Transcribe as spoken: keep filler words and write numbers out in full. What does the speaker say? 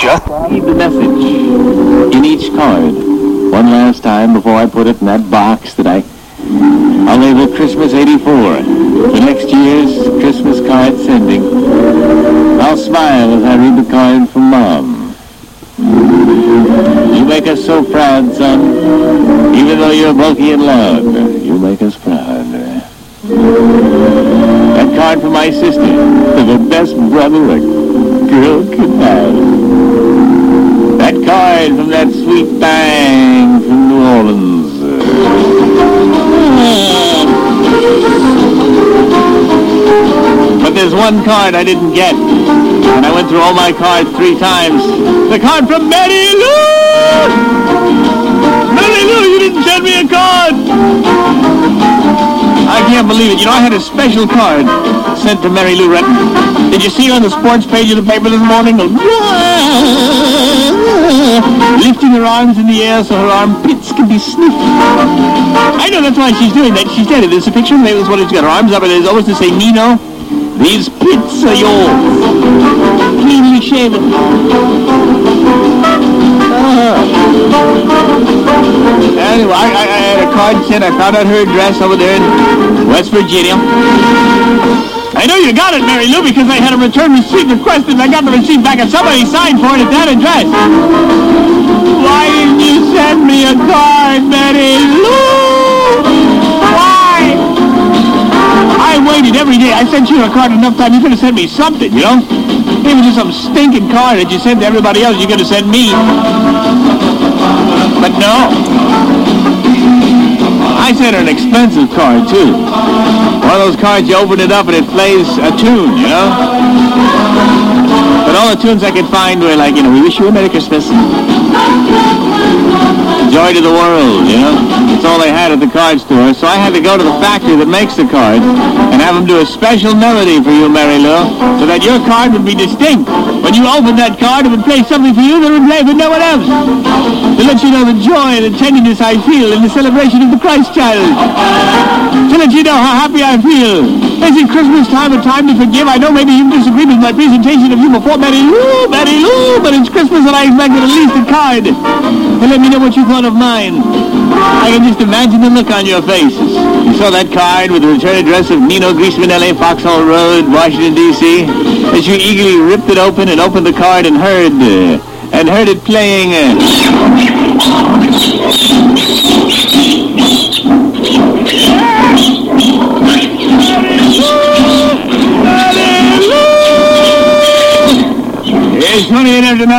Just read the message in each card one last time before I put it in that box that I, I'll label Christmas eighty-four. For next year's Christmas card sending, I'll smile as I read the card from Mom. You make us so proud, son. Even though you're bulky and loud, you make us proud. That card from my sister, the best brother a girl could have. That card from that sweet bang from New Orleans. But there's one card I didn't get, and I went through all my cards three times. The card from Mary Lou! Mary Lou, you didn't send me a card! I can't believe it. You know, I had a special card sent to Mary Lou Retton. Did you see her on the sports page of the paper this morning? Lifting her arms in the air so her armpits can be sniffed. I know that's why she's doing that. She's dead. There's a picture. Maybe that's what she's got. Her arms up, and there's always to say, Nino, these pits are yours. Cleanly shaven. Uh. Anyway, I, I, I had a card sent. I found out her address over there in West Virginia. I know you got it, Mary Lou, because I had a return receipt requested, and I got the receipt back, and somebody signed for it at that address. Why didn't you send me a card, Mary Lou? Why? I waited every day. I sent you a card enough time. You could have sent me something, you know? Even just some stinking card that you sent to everybody else, you could have sent me. But no. I sent her an expensive card, too. One of those cards, you open it up and it plays a tune, you know? But all the tunes I could find were like, you know, we wish you a Merry Christmas. Joy to the world, you know? That's all they had at the card store. So I had to go to the factory that makes the card and have them do a special melody for you, Mary Lou, so that your card would be distinct. When you opened that card, it would play something for you that would play for no one else. To let you know the joy and the tenderness I feel in the celebration of the Christ child. To let you know how happy I feel. Isn't Christmas time a time to forgive? I know maybe you disagree with my presentation of you before, Mary Lou, Mary Lou, but it's Christmas and I expected at least a card. And let me know what you thought of mine. I can just imagine the look on your faces. You saw that card with the return address of Nino Griezmann, L A, Foxhall Road, Washington, D C As you eagerly ripped it open and opened the card and heard, uh, and heard it playing, uh, it's twenty-eight after nine.